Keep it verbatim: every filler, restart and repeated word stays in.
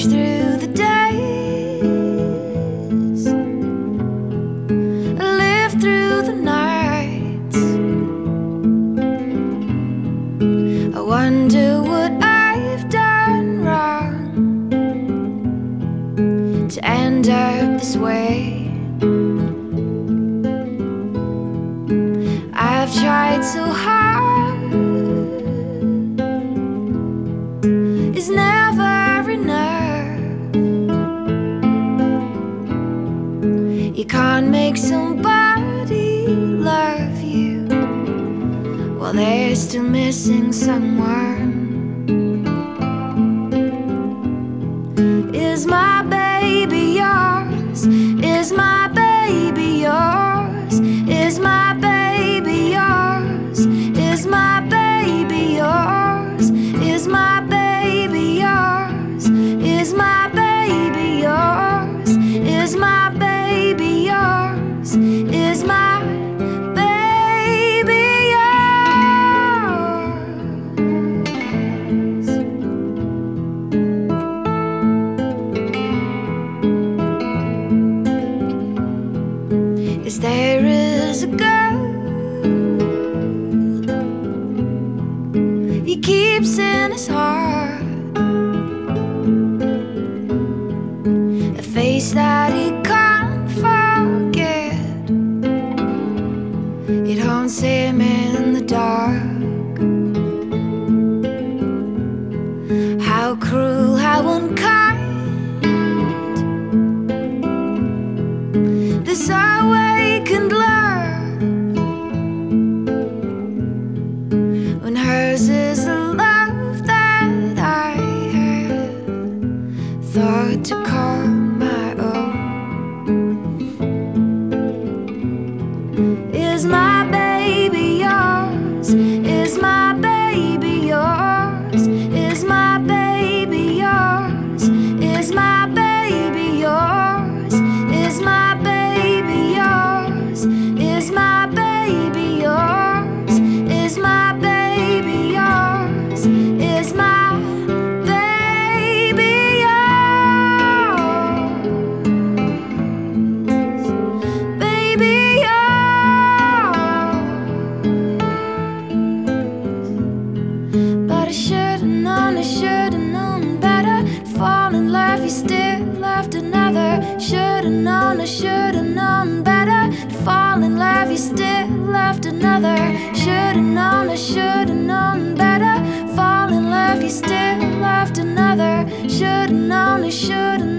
through the days, live through the nights. I wonder what I've done wrong to end up this way. I've tried so hard, it's never enough. You can't make somebody love you while they're still missing someone. Is my baby yours? Is my baby yours? Is my baby yours? Is my baby yours? Is my baby yours? Is my baby yours? Is my baby yours? Is my baby yours? Is there is a girl he keeps in his heart, a face that he can't forget. It haunts him in the dark. How cruel, how unkind, this awakened love, when hers is the love that I had thought to call my own. Is my baby yours? Is my baby yours? Is my baby yours? Is my baby yours? Is my baby yours? Is my baby yours? Is my baby yours? Is my baby yours? Baby yours. But I should've known, I should've known better. Fall in love, you still left another. Should've known, I should've known better. Fall in love, you still left another. Should've known, I should've known better. Fall in love, you still left another. Should've known, I should've